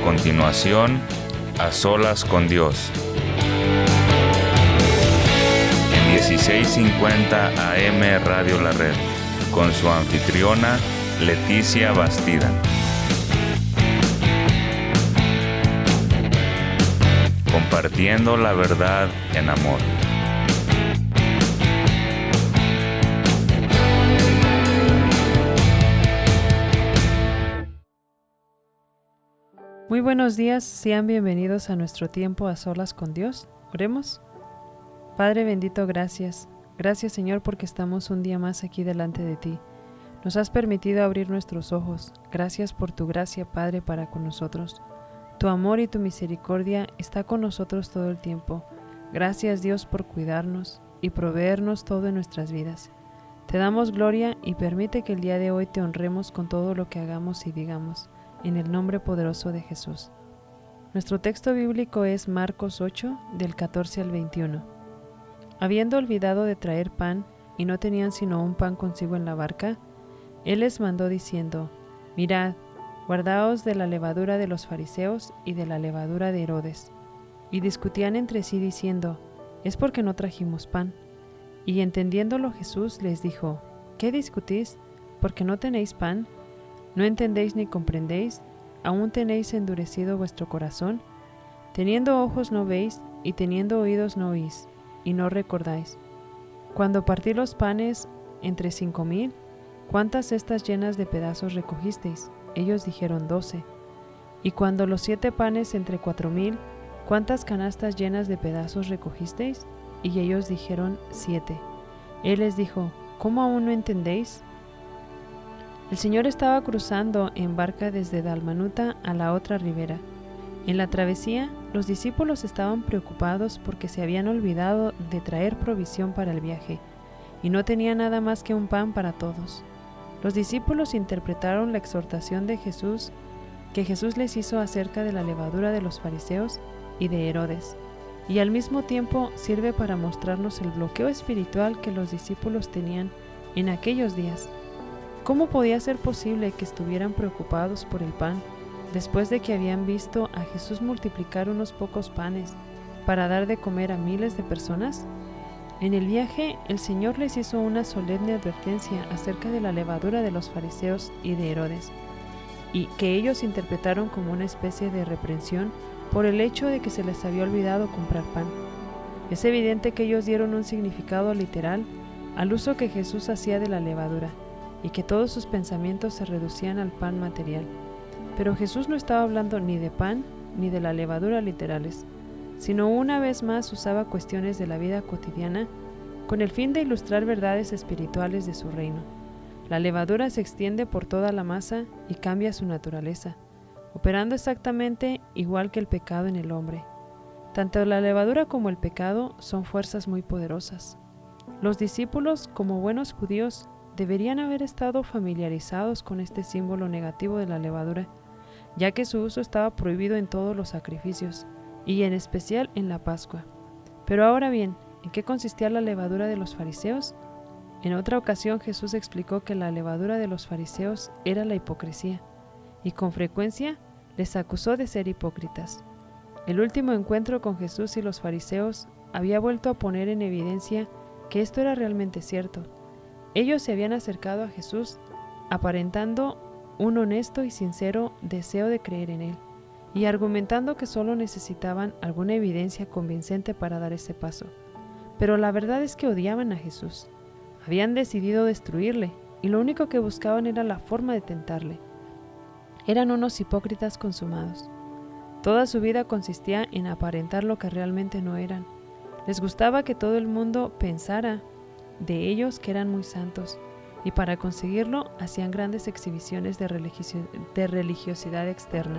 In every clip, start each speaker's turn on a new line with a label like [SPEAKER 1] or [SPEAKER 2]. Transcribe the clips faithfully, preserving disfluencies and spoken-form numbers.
[SPEAKER 1] continuación, A Solas con Dios. En dieciséis cincuenta A M Radio La Red, con su anfitriona Leticia Bastida. Compartiendo la verdad en amor.
[SPEAKER 2] Muy buenos días, sean bienvenidos a nuestro tiempo a solas con Dios. Oremos. Padre bendito, gracias. Gracias, Señor, porque estamos un día más aquí delante de ti. Nos has permitido abrir nuestros ojos. Gracias por tu gracia, Padre, para con nosotros. Tu amor y tu misericordia está con nosotros todo el tiempo. Gracias, Dios, por cuidarnos y proveernos todo en nuestras vidas. Te damos gloria y permite que el día de hoy te honremos con todo lo que hagamos y digamos. En el nombre poderoso de Jesús. Nuestro texto bíblico es Marcos ocho, del catorce al veintiuno. Habiendo olvidado de traer pan, y no tenían sino un pan consigo en la barca, Él les mandó diciendo: Mirad, guardaos de la levadura de los fariseos y de la levadura de Herodes. Y discutían entre sí diciendo: ¿Es porque no trajimos pan? Y entendiéndolo Jesús les dijo: ¿Qué discutís? ¿Porque no tenéis pan? ¿No entendéis ni comprendéis? ¿Aún tenéis endurecido vuestro corazón? Teniendo ojos no veis, y teniendo oídos no oís, y no recordáis. Cuando partí los panes entre cinco mil, ¿cuántas cestas llenas de pedazos recogisteis? Ellos dijeron doce. Y cuando los siete panes entre cuatro mil, ¿cuántas canastas llenas de pedazos recogisteis? Y ellos dijeron siete. Él les dijo: ¿Cómo aún no entendéis? El Señor estaba cruzando en barca desde Dalmanuta a la otra ribera. En la travesía, los discípulos estaban preocupados porque se habían olvidado de traer provisión para el viaje, y no tenían nada más que un pan para todos. Los discípulos interpretaron la exhortación de Jesús que Jesús les hizo acerca de la levadura de los fariseos y de Herodes, y al mismo tiempo sirve para mostrarnos el bloqueo espiritual que los discípulos tenían en aquellos días. ¿Cómo podía ser posible que estuvieran preocupados por el pan después de que habían visto a Jesús multiplicar unos pocos panes para dar de comer a miles de personas? En el viaje, el Señor les hizo una solemne advertencia acerca de la levadura de los fariseos y de Herodes, y que ellos interpretaron como una especie de reprensión por el hecho de que se les había olvidado comprar pan. Es evidente que ellos dieron un significado literal al uso que Jesús hacía de la levadura, y que todos sus pensamientos se reducían al pan material. Pero Jesús no estaba hablando ni de pan ni de la levadura literales, sino una vez más usaba cuestiones de la vida cotidiana con el fin de ilustrar verdades espirituales de su reino. La levadura se extiende por toda la masa y cambia su naturaleza, operando exactamente igual que el pecado en el hombre. Tanto la levadura como el pecado son fuerzas muy poderosas. Los discípulos, como buenos judíos, deberían haber estado familiarizados con este símbolo negativo de la levadura, ya que su uso estaba prohibido en todos los sacrificios, y en especial en la Pascua. Pero ahora bien, ¿en qué consistía la levadura de los fariseos? En otra ocasión Jesús explicó que la levadura de los fariseos era la hipocresía, y con frecuencia les acusó de ser hipócritas. El último encuentro con Jesús y los fariseos había vuelto a poner en evidencia que esto era realmente cierto. Ellos se habían acercado a Jesús aparentando un honesto y sincero deseo de creer en Él, y argumentando que solo necesitaban alguna evidencia convincente para dar ese paso. Pero la verdad es que odiaban a Jesús. Habían decidido destruirle, y lo único que buscaban era la forma de tentarle. Eran unos hipócritas consumados. Toda su vida consistía en aparentar lo que realmente no eran. Les gustaba que todo el mundo pensara de ellos que eran muy santos, y para conseguirlo hacían grandes exhibiciones de, religio- de religiosidad externa.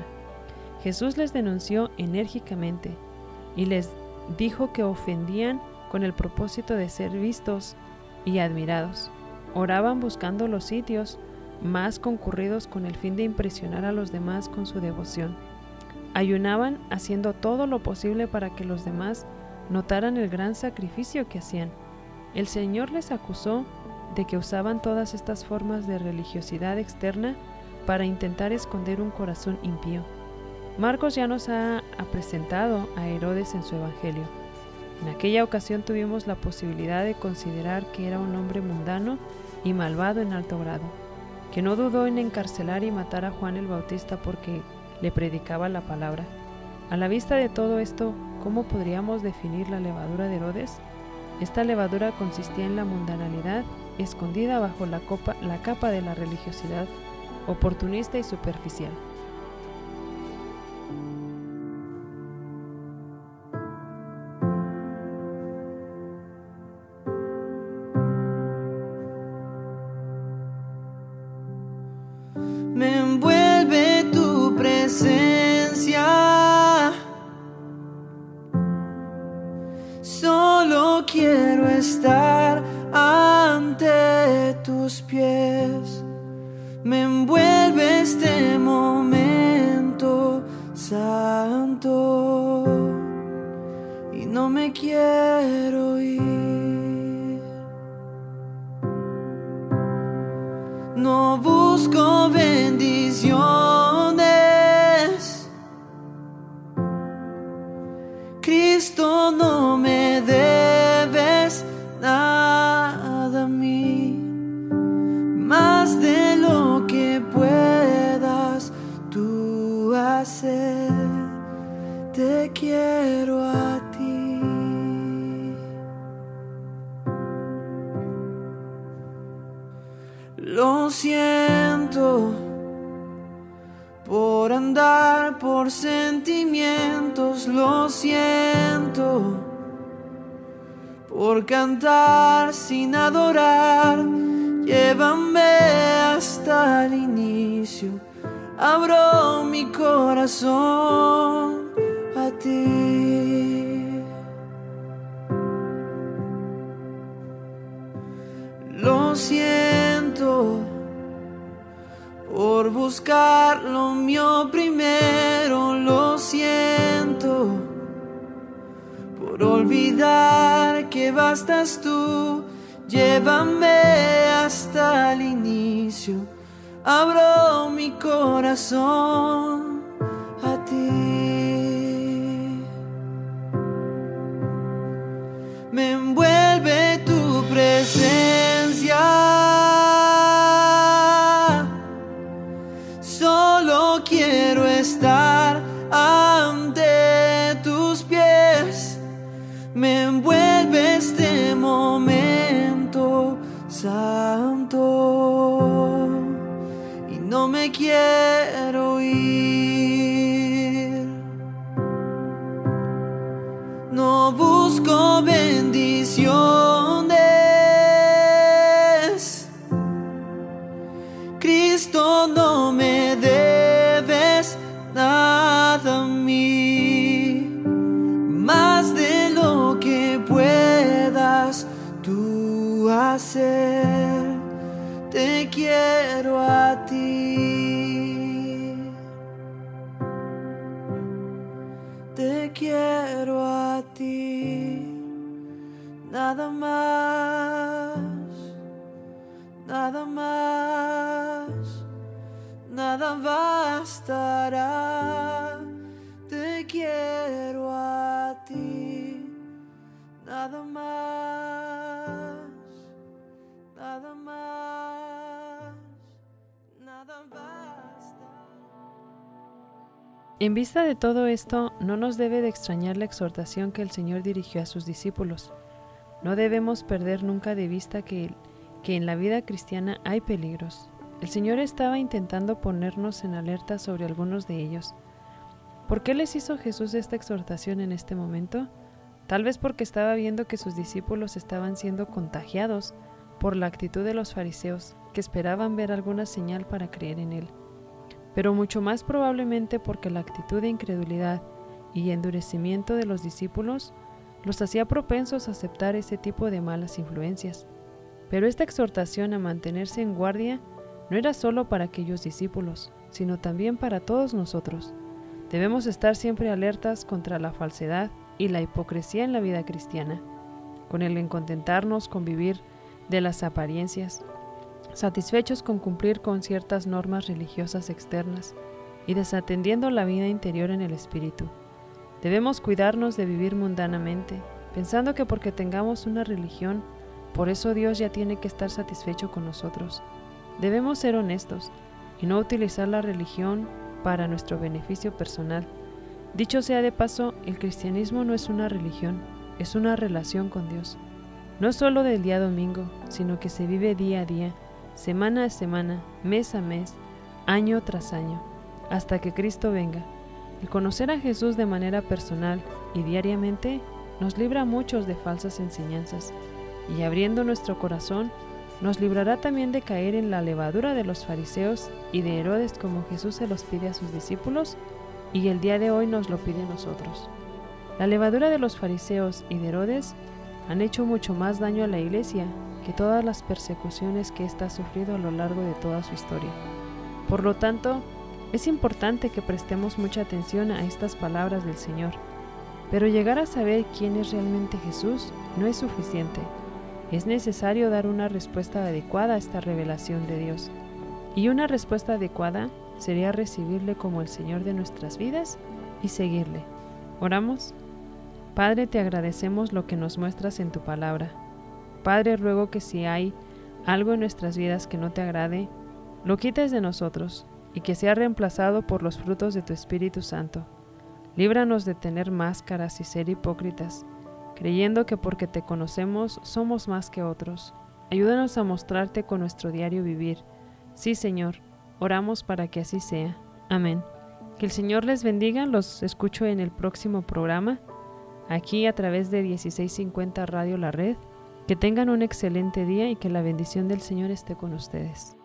[SPEAKER 2] Jesús les denunció enérgicamente y les dijo que ofendían con el propósito de ser vistos y admirados. Oraban buscando los sitios más concurridos con el fin de impresionar a los demás con su devoción. Ayunaban haciendo todo lo posible para que los demás notaran el gran sacrificio que hacían. El Señor les acusó de que usaban todas estas formas de religiosidad externa para intentar esconder un corazón impío. Marcos ya nos ha, ha presentado a Herodes en su Evangelio. En aquella ocasión tuvimos la posibilidad de considerar que era un hombre mundano y malvado en alto grado, que no dudó en encarcelar y matar a Juan el Bautista porque le predicaba la palabra. A la vista de todo esto, ¿cómo podríamos definir la levadura de Herodes? Esta levadura consistía en la mundanalidad escondida bajo la, copa, la capa de la religiosidad oportunista y superficial.
[SPEAKER 3] Me envuelve tu presencia, solo quiero estar ante tus pies. Me envuelve este momento santo y no me quiero ir. No busco bendiciones, Cristo, no me debes nada a mí, más de lo que puedas tú hacer. Te quiero a ti. Lo siento por andar por sentimientos, lo siento por cantar sin adorar. Llévame hasta el inicio, abro mi corazón a ti. Lo siento por buscar lo mío primero, lo siento por olvidar que bastas tú. Llévame hasta el inicio, abro mi corazón a ti. Me envuelve tu presencia, solo quiero estar ante tus pies. Me envuelve este momento santo y no me quiero ir. No busco bendiciones, Cristo, no me debes nada a mí, más de lo que puedas tú hacer. Te quiero a ti, te quiero a ti, nada más, nada más, nada bastará. Te quiero a ti, nada más, nada más, nada basta.
[SPEAKER 2] En vista de todo esto, no nos debe de extrañar la exhortación que el Señor dirigió a sus discípulos. No debemos perder nunca de vista que, que en la vida cristiana hay peligros. El Señor estaba intentando ponernos en alerta sobre algunos de ellos. ¿Por qué les hizo Jesús esta exhortación en este momento? Tal vez porque estaba viendo que sus discípulos estaban siendo contagiados por la actitud de los fariseos, que esperaban ver alguna señal para creer en Él. Pero mucho más probablemente porque la actitud de incredulidad y endurecimiento de los discípulos los hacía propensos a aceptar ese tipo de malas influencias. Pero esta exhortación a mantenerse en guardia no era solo para aquellos discípulos, sino también para todos nosotros. Debemos estar siempre alertas contra la falsedad y la hipocresía en la vida cristiana, con el en contentarnos con vivir de las apariencias, satisfechos con cumplir con ciertas normas religiosas externas, y desatendiendo la vida interior en el espíritu. Debemos cuidarnos de vivir mundanamente, pensando que porque tengamos una religión, por eso Dios ya tiene que estar satisfecho con nosotros. Debemos ser honestos y no utilizar la religión para nuestro beneficio personal. Dicho sea de paso, el cristianismo no es una religión, es una relación con Dios. No solo del día domingo, sino que se vive día a día, semana a semana, mes a mes, año tras año, hasta que Cristo venga. El conocer a Jesús de manera personal y diariamente nos libra a muchos de falsas enseñanzas, y abriendo nuestro corazón, nos librará también de caer en la levadura de los fariseos y de Herodes, como Jesús se los pide a sus discípulos, y el día de hoy nos lo pide a nosotros. La levadura de los fariseos y de Herodes han hecho mucho más daño a la Iglesia que todas las persecuciones que ésta ha sufrido a lo largo de toda su historia. Por lo tanto, es importante que prestemos mucha atención a estas palabras del Señor, pero llegar a saber quién es realmente Jesús no es suficiente. Es necesario dar una respuesta adecuada a esta revelación de Dios, y una respuesta adecuada sería recibirle como el Señor de nuestras vidas y seguirle. ¿Oramos? Padre, te agradecemos lo que nos muestras en tu palabra. Padre, ruego que si hay algo en nuestras vidas que no te agrade, lo quites de nosotros y que sea reemplazado por los frutos de tu Espíritu Santo. Líbranos de tener máscaras y ser hipócritas, creyendo que porque te conocemos somos más que otros. Ayúdanos a mostrarte con nuestro diario vivir. Sí, Señor, oramos para que así sea. Amén. Que el Señor les bendiga. Los escucho en el próximo programa, aquí a través de dieciséis cincuenta Radio La Red. Que tengan un excelente día y que la bendición del Señor esté con ustedes.